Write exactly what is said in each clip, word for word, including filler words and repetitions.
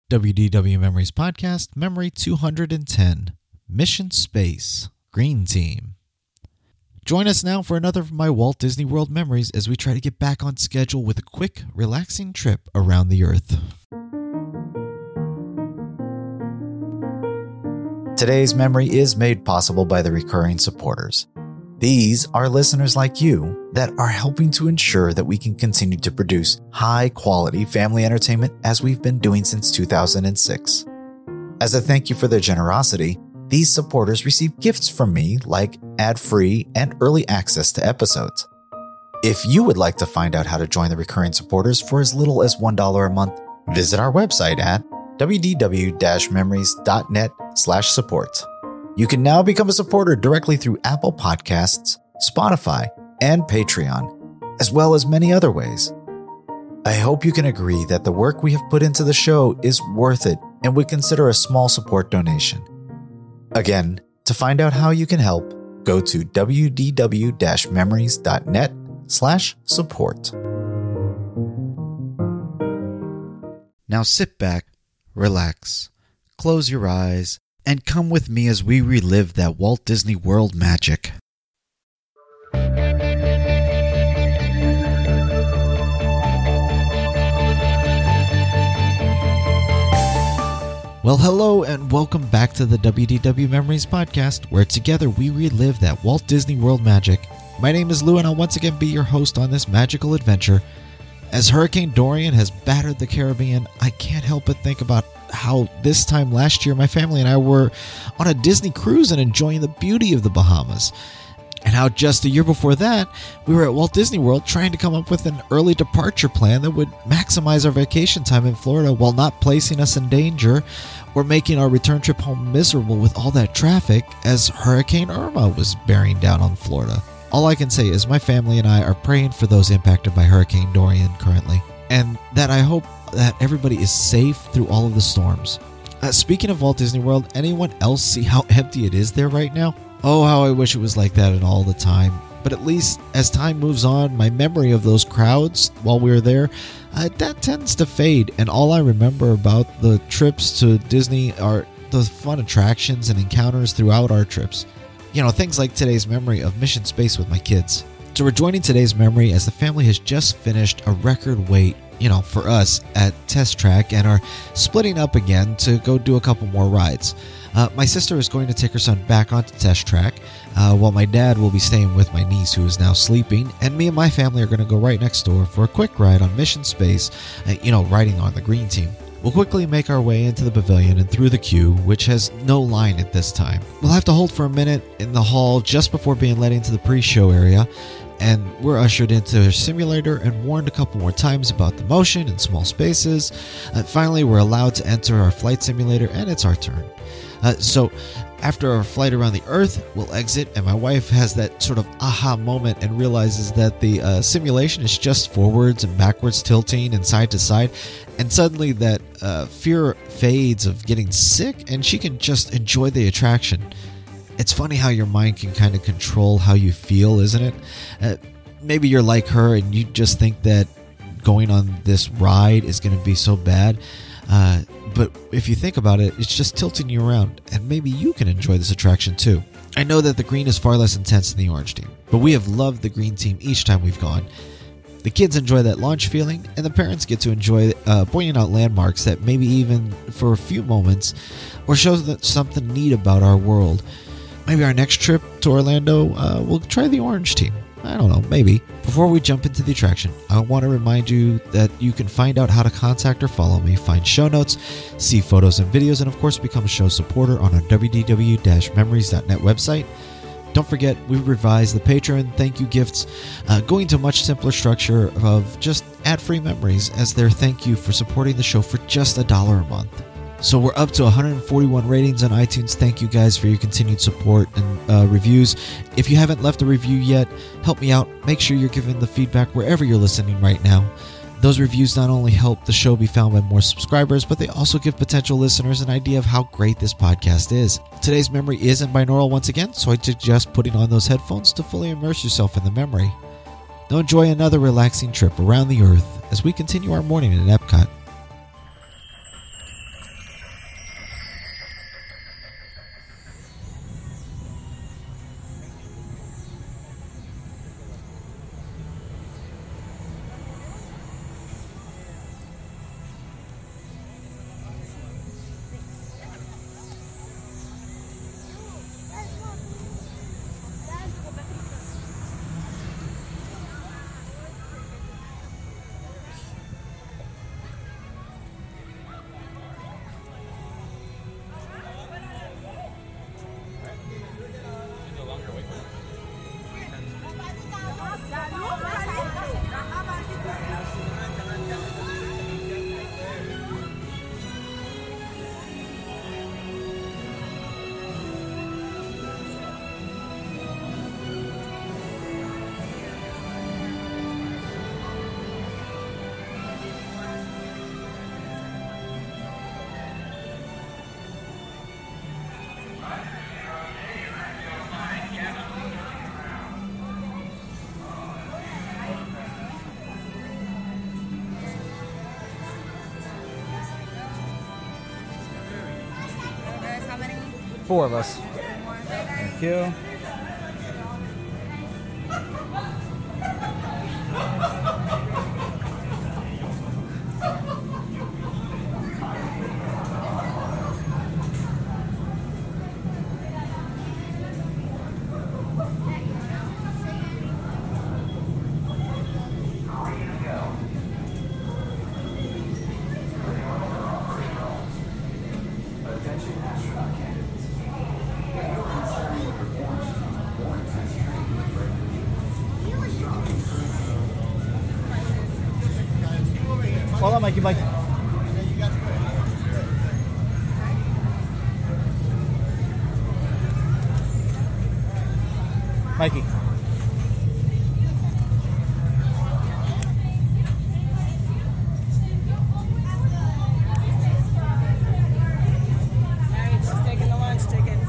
W D W Memories Podcast, Memory two hundred ten, Mission Space, Green Team. Join us now for another of my Walt Disney World memories as we try to get back on schedule with a quick, relaxing trip around the Earth. Today's memory is made possible by the recurring supporters. These are listeners like you that are helping to ensure that we can continue to produce high-quality family entertainment as we've been doing since two thousand six. As a thank you for their generosity, these supporters receive gifts from me like ad-free and early access to episodes. If you would like to find out how to join the recurring supporters for as little as one dollar a month, visit our website at w d w dash memories dot net slash support. You can now become a supporter directly through Apple Podcasts, Spotify, and Patreon, as well as many other ways. I hope you can agree that the work we have put into the show is worth it and would consider a small support donation. Again, to find out how you can help, go to w d w dash memories dot net slash support. Now sit back, relax, close your eyes, and come with me as we relive that Walt Disney World magic. Well, hello and welcome back to the W D W Memories Podcast, where together we relive that Walt Disney World magic. My name is Lou, and I'll once again be your host on this magical adventure. As Hurricane Dorian has battered the Caribbean, I can't help but think about how this time last year my family and I were on a Disney cruise and enjoying the beauty of the Bahamas. And how just a year before that, we were at Walt Disney World trying to come up with an early departure plan that would maximize our vacation time in Florida while not placing us in danger or making our return trip home miserable with all that traffic as Hurricane Irma was bearing down on Florida. All I can say is my family and I are praying for those impacted by Hurricane Dorian currently, and that I hope that everybody is safe through all of the storms. Uh, speaking of Walt Disney World, anyone else see how empty it is there right now? Oh, how I wish it was like that in all the time. But at least as time moves on, my memory of those crowds while we were there, uh, that tends to fade. And all I remember about the trips to Disney are the fun attractions and encounters throughout our trips. You know, things like today's memory of Mission Space with my kids. So we're joining today's memory as the family has just finished a record wait, you know, for us at Test Track and are splitting up again to go do a couple more rides. Uh, my sister is going to take her son back onto Test Track, uh, while my dad will be staying with my niece who is now sleeping, and me and my family are going to go right next door for a quick ride on Mission Space, uh, you know, riding on the Green Team. We'll quickly make our way into the pavilion and through the queue, which has no line at this time. We'll have to hold for a minute in the hall just before being led into the pre-show area, and we're ushered into a simulator and warned a couple more times about the motion and small spaces. And finally, we're allowed to enter our flight simulator, and it's our turn. Uh, so after our flight around the Earth, we'll exit, and my wife has that sort of aha moment and realizes that the uh, simulation is just forwards and backwards tilting and side to side, and suddenly that uh, fear fades of getting sick, and she can just enjoy the attraction. It's funny how your mind can kind of control how you feel, isn't it? Uh, maybe you're like her and you just think that going on this ride is going to be so bad. Uh, but if you think about it, it's just tilting you around, and maybe you can enjoy this attraction too. I know that the green is far less intense than the orange team, but we have loved the Green Team each time we've gone. The kids enjoy that launch feeling, and the parents get to enjoy uh, pointing out landmarks that maybe even for a few moments or shows that something neat about our world. Maybe our next trip to Orlando, uh, we'll try the orange team. I don't know, maybe. Before we jump into the attraction, I want to remind you that you can find out how to contact or follow me, find show notes, see photos and videos, and of course become a show supporter on our w d w dash memories dot net website. Don't forget, we revised the Patreon thank you gifts, uh, going to a much simpler structure of just ad-free memories as their thank you for supporting the show for just a dollar a month. So we're up to one hundred forty-one ratings on iTunes. Thank you guys for your continued support and uh, reviews. If you haven't left a review yet, help me out. Make sure you're giving the feedback wherever you're listening right now. Those reviews not only help the show be found by more subscribers, but they also give potential listeners an idea of how great this podcast is. Today's memory is in binaural once again, so I suggest putting on those headphones to fully immerse yourself in the memory. Now enjoy another relaxing trip around the Earth as we continue our morning at Epcot. four of us. Thank you. Hold on, Mikey, Mikey. Mikey. Alright, she's taking the lunch ticket.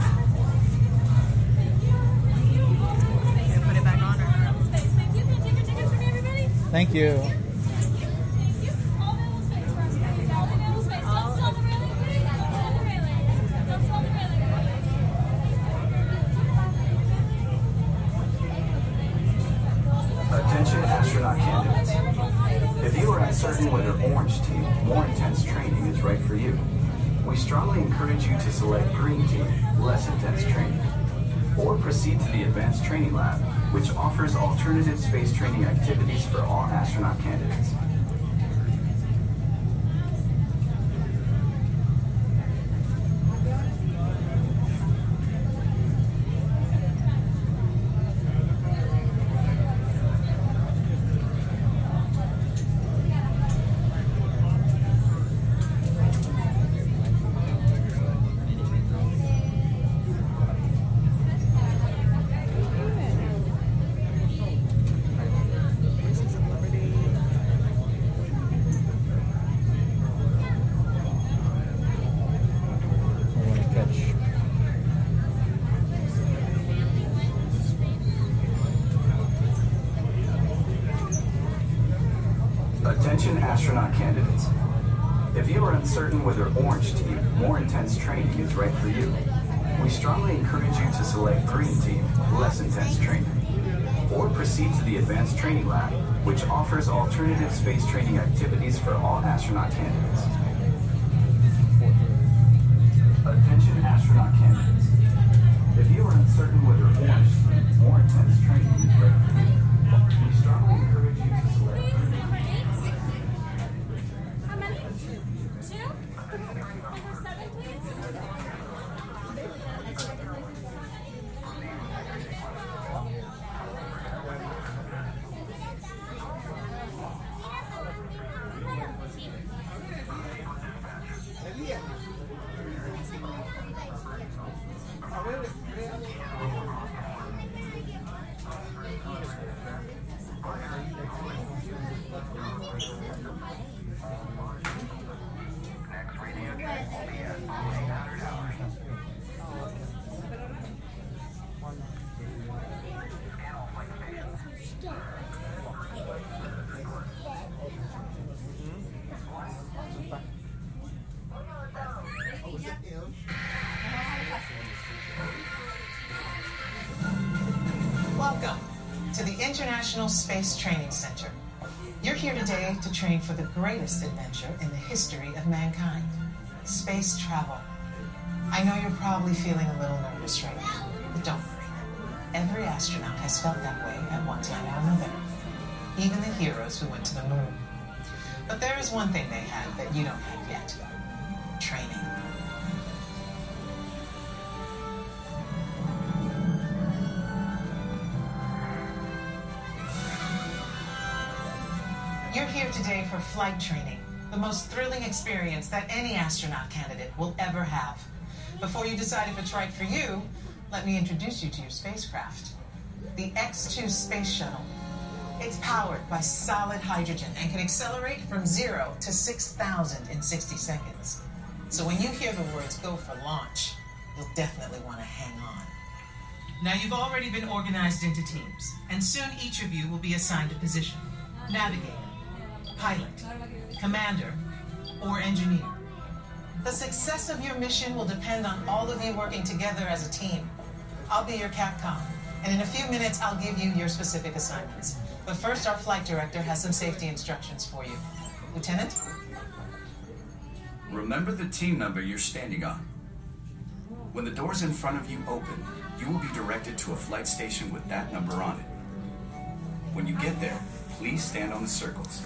Yeah, put it back on her. Thank you. Can you take your tickets for me, everybody? Thank you. Thank you. All available space for us, guys. All available space. Don't stall the railing, please. Don't stall the railing. Don't stall the railing. Attention astronaut candidates. If you are uncertain whether Orange Team, more intense training is right for you, we strongly encourage you to select Green Team, less intense training. Or proceed to the Advanced Training Lab, which offers alternative space training activities for all astronaut candidates. Attention astronaut candidates. If you are uncertain whether Orange Team, more intense training is right for you, we strongly encourage you to select Green Team, less intense training. Or proceed to the Advanced Training Lab, which offers alternative space training activities for all astronaut candidates. Attention astronaut candidates. If you are uncertain whether Orange Team, more intense training is right for you, we strongly encourage you to select Green Team. How many? Two? Number seven, please. Welcome to the International Space Training Center. You're here today to train for the greatest adventure in the history of mankind, space travel. I know you're probably feeling a little nervous right now, but don't worry. Every astronaut has felt that way at one time or another, even the heroes who went to the moon. But there is one thing they have that you don't have yet: training. You're here today for flight training, the most thrilling experience that any astronaut candidate will ever have. Before you decide if it's right for you, let me introduce you to your spacecraft. The X two Space Shuttle. It's powered by solid hydrogen and can accelerate from zero to six thousand in sixty seconds. So when you hear the words "go for launch," you'll definitely want to hang on. Now, you've already been organized into teams, and soon each of you will be assigned a position: navigator, pilot, commander, or engineer. The success of your mission will depend on all of you working together as a team. I'll be your Capcom, and in a few minutes I'll give you your specific assignments. But first, our flight director has some safety instructions for you. Lieutenant? Remember the team number you're standing on. When the doors in front of you open, you will be directed to a flight station with that number on it. When you get there, please stand on the circles.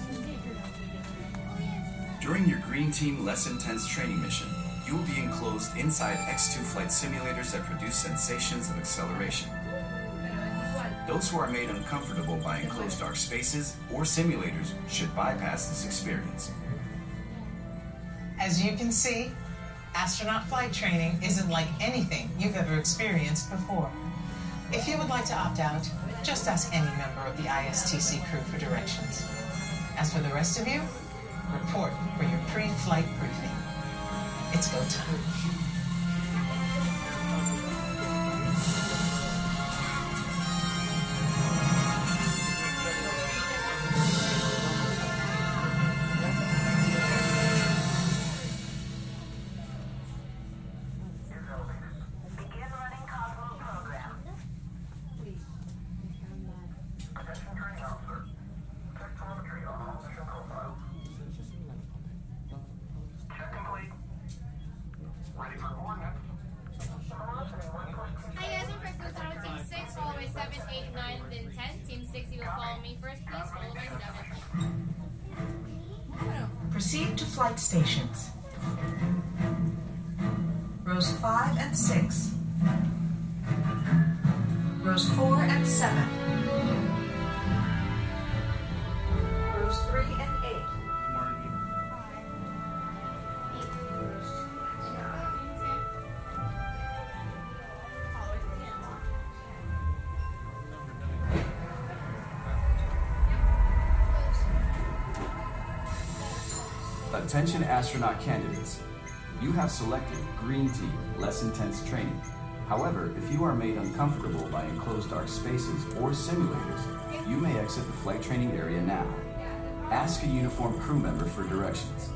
During your Green Team Less Intense training mission, you will be enclosed inside X two flight simulators that produce sensations of acceleration. Those who are made uncomfortable by enclosed dark spaces or simulators should bypass this experience. As you can see, astronaut flight training isn't like anything you've ever experienced before. If you would like to opt out, just ask any member of the I S T C crew for directions. As for the rest of you, report for your pre-flight briefing. It's go time. Begin running Cosmo program. Attention training officer. Check telemetry on all mission profiles. Check complete. Ready for coordinates. Hi guys, I'm First Lieutenant Team six, follow by seven, eight, nine, then ten. Team six, you will follow me first, please, follow by seven. Proceed to flight stations. Rows five and six. Rows four and seven. Rows three and eight. Attention astronaut candidates. You have selected Green Team Less Intense Training. However, if you are made uncomfortable by enclosed dark spaces or simulators, you may exit the flight training area now. Ask a uniformed crew member for directions.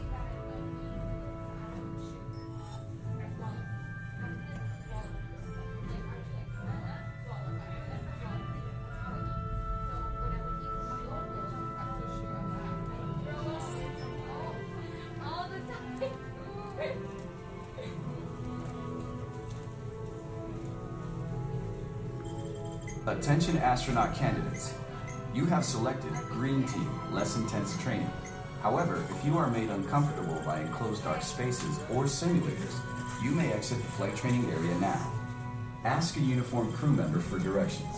All the time. Attention astronaut candidates. You have selected Green Team Less Intense Training. However, if you are made uncomfortable by enclosed dark spaces or simulators, you may exit the flight training area now. Ask a uniformed crew member for directions.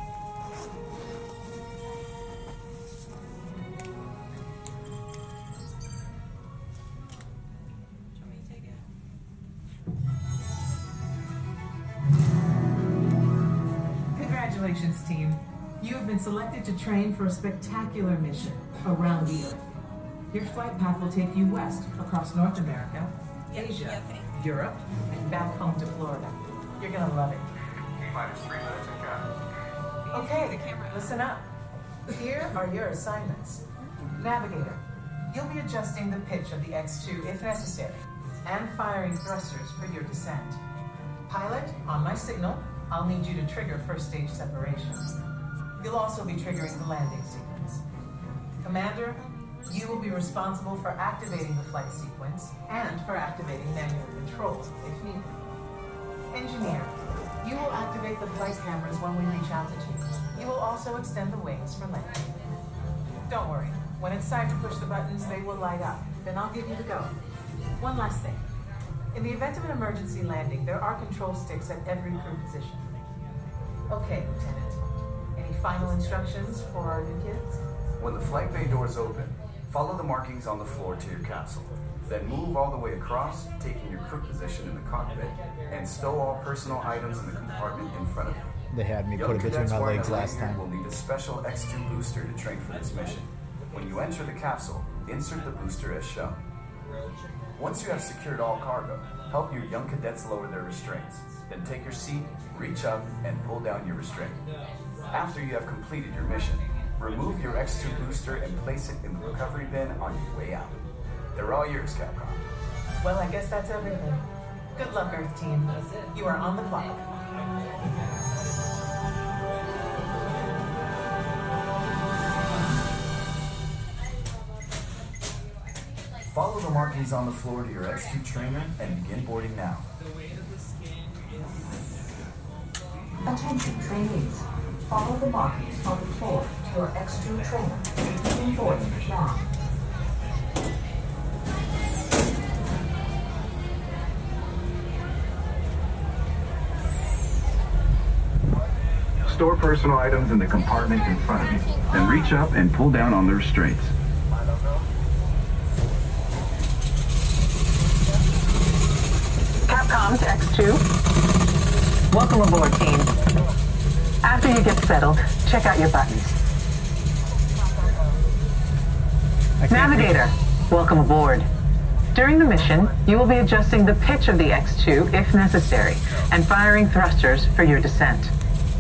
Congratulations, team. You have been selected to train for a spectacular mission around the Earth. Your flight path will take you west across North America, Asia, Europe, and back home to Florida. You're gonna love it. T-minus three minutes and go. Okay, listen up. Here are your assignments. Navigator, you'll be adjusting the pitch of the X two if necessary, and firing thrusters for your descent. Pilot, on my signal, I'll need you to trigger first stage separation. You'll also be triggering the landing sequence. Commander, you will be responsible for activating the flight sequence and for activating manual controls if needed. Engineer, you will activate the flight cameras when we reach altitude. You will also extend the wings for landing. Don't worry, when it's time to push the buttons, they will light up. Then I'll give you the go. One last thing. In the event of an emergency landing, there are control sticks at every crew position. Okay, Lieutenant. Any final instructions for our new kids? When the flight bay doors open, follow the markings on the floor to your capsule. Then move all the way across, taking your crew position in the cockpit, and stow all personal items in the compartment in front of you. They had me Young put it between cadets my wearing legs a last lanyard time. will need a special X two booster to train for this mission. When you enter the capsule, insert the booster as shown. Once you have secured all cargo, help your young cadets lower their restraints. Then take your seat, reach up, and pull down your restraint. After you have completed your mission, remove your X two booster and place it in the recovery bin on your way out. They're all yours, Capcom. Well, I guess that's everything. Good luck, Earth Team. You are on the clock. Follow the markings on the floor to your X two trainer and begin boarding now. Attention trainees. Follow the markings on the floor to your X two trainer. Begin boarding now. Store personal items in the compartment in front of you. Then reach up and pull down on their straights. Capcom to X two. Welcome aboard, team. After you get settled, check out your buttons. Navigator, welcome aboard. During the mission, you will be adjusting the pitch of the X two if necessary, and firing thrusters for your descent.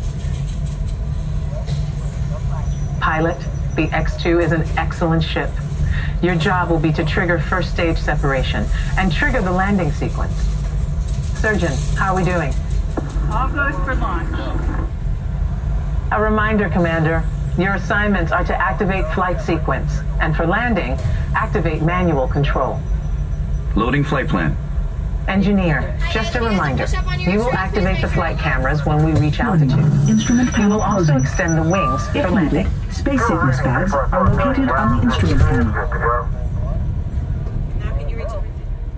Pilot, the X two is an excellent ship. Your job will be to trigger first stage separation and trigger the landing sequence. Surgeon, how are we doing? All good for launch. A reminder, Commander. Your assignments are to activate flight sequence, and for landing, activate manual control. Loading flight plan. Engineer, just a reminder. You will activate the flight cameras when we reach altitude. Instrument You panel will also closing. extend the wings If for landing. needed, space sickness bags are located on the instrument panel. Now can you reach everything?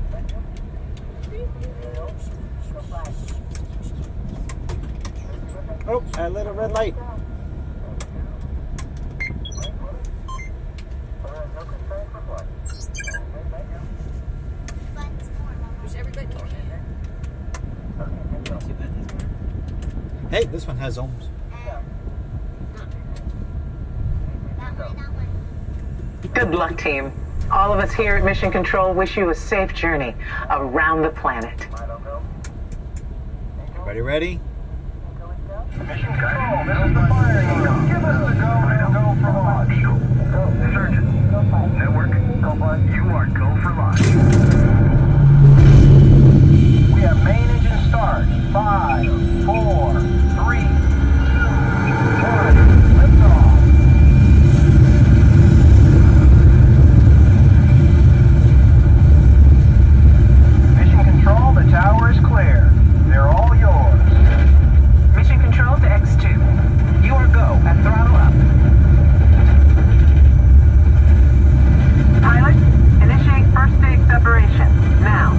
Oh, I lit a red light. Push everybody. Hey, this one has ohms. Good luck, team. All of us here at Mission Control wish you a safe journey around the planet. Everybody ready? Mission Control, this is the firing wheel. Give us the go and go for launch. Surgeon, network, you are go for launch. We have main engine start. Five, four, three, two, one. Liftoff. Mission Control, the tower is clear. They're all yours. Mission Control to X two. You are go at throttle up. Pilot, initiate first stage separation. Now.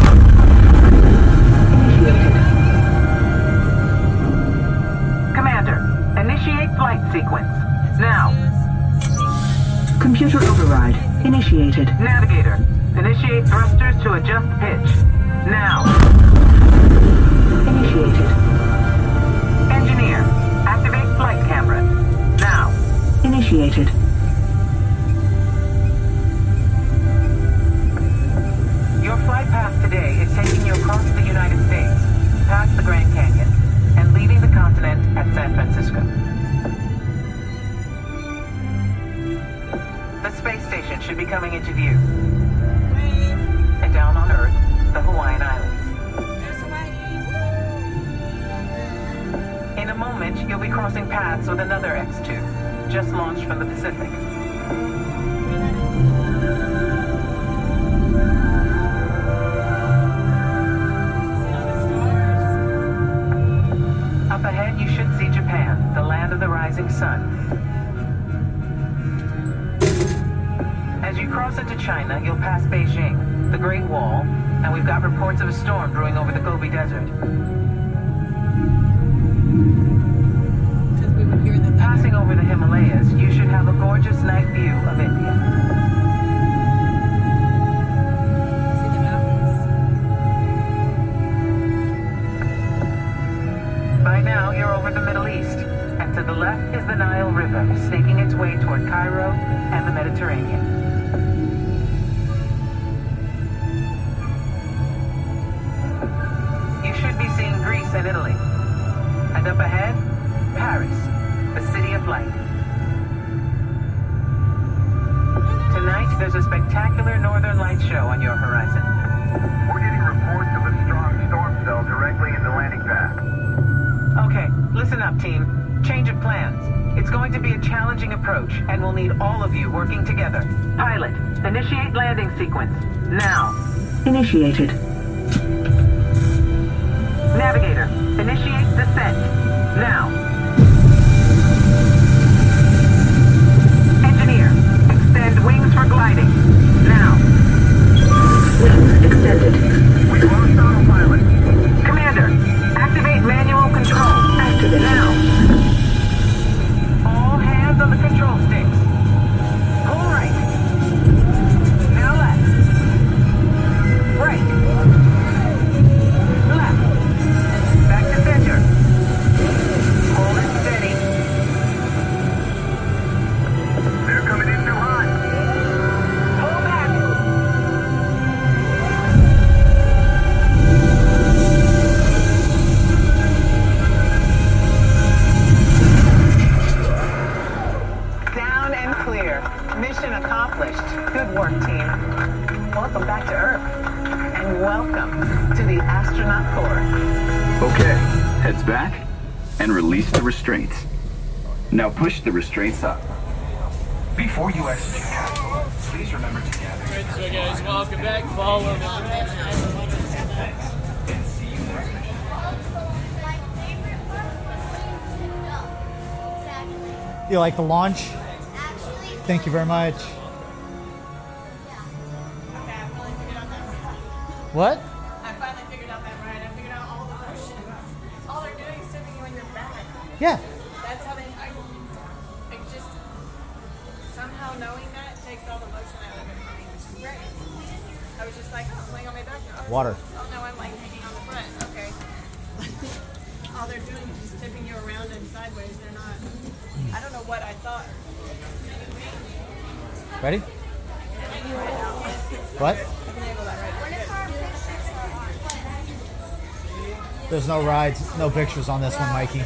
Commander, initiate flight sequence. Now. Computer override initiated. Navigator, initiate thrusters to adjust pitch. Now. Initiated. Engineer, activate flight cameras. Now. Initiated. Your flight path today is taking you across the United States, past the Grand Canyon, and leaving the continent at San Francisco. The space station should be coming into view. Wave. And down on Earth, the Hawaiian Islands. There's Hawaii. In a moment, you'll be crossing paths with another X two, just launched from the Pacific. Up ahead, you should see Japan, the land of the rising sun. As you cross into China, you'll pass Beijing, the Great Wall, and we've got reports of a storm brewing over the Gobi Desert. Because we would hear the thunder. Passing over the Himalayas, you should have a gorgeous night view of India. See the mountains. By now, you're over the Middle East, and to the left is the Nile River, snaking its way toward Cairo and the Mediterranean. You should be seeing Greece and Italy. And up ahead, Paris, the city of light. Tonight, there's a spectacular Northern Lights show on your horizon. will need all of you working together. Pilot, initiate landing sequence. Now. Initiated. Navigator, initiate descent. Now. Engineer, extend wings for gliding. Now. Wings extended. We lost autopilot. Commander, activate manual control. Activated. Now. All hands on the control sticks. Pull right. Now left. Right. Left. Back to center. Hold it steady. They're coming in too hot. Pull back. Down and clear. Mission accomplished. Good work, team. Welcome back to Earth. And welcome to the Astronaut Corps. Okay, heads back and release the restraints. Now push the restraints up. Before you exit your capsule, please remember to gather your So guys, welcome back. Follow me. Thanks, and see you next mission. You like the launch? Thank you very much. What? I finally figured out that ride. I figured out all the motion. All they're doing is tipping you on your back. Yeah. That's how they. I, I just somehow knowing that takes all the motion out of it for me, which is great. I was just like, oh, I'm laying on my back now. Water. Oh no, I'm like hanging on the front. Okay. All they're doing is just tipping you around and sideways. They're not. I don't know what I thought. Ready? What? There's no rides, no pictures on this one, Mikey.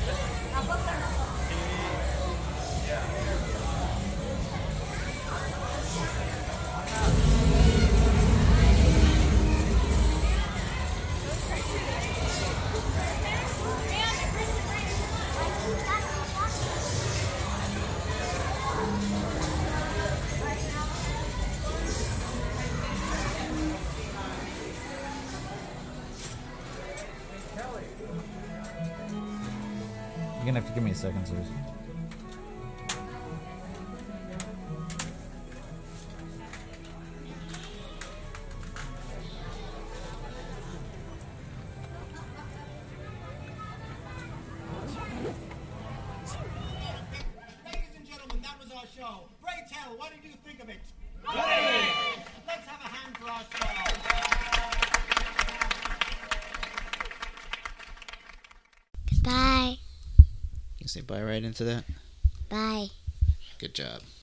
You're gonna have to give me a second, Suze. Ladies and gentlemen, that was our show. Ray Tell, what did you think of it? Great! Let's have a hand for our show. Bye. You say bye right into that? Bye. Good job.